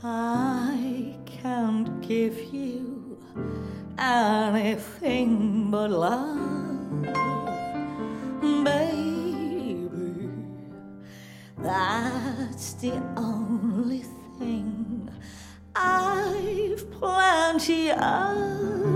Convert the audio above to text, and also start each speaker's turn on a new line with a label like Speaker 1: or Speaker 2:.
Speaker 1: I can't give you anything but love, baby. That's the only thing I've plenty of.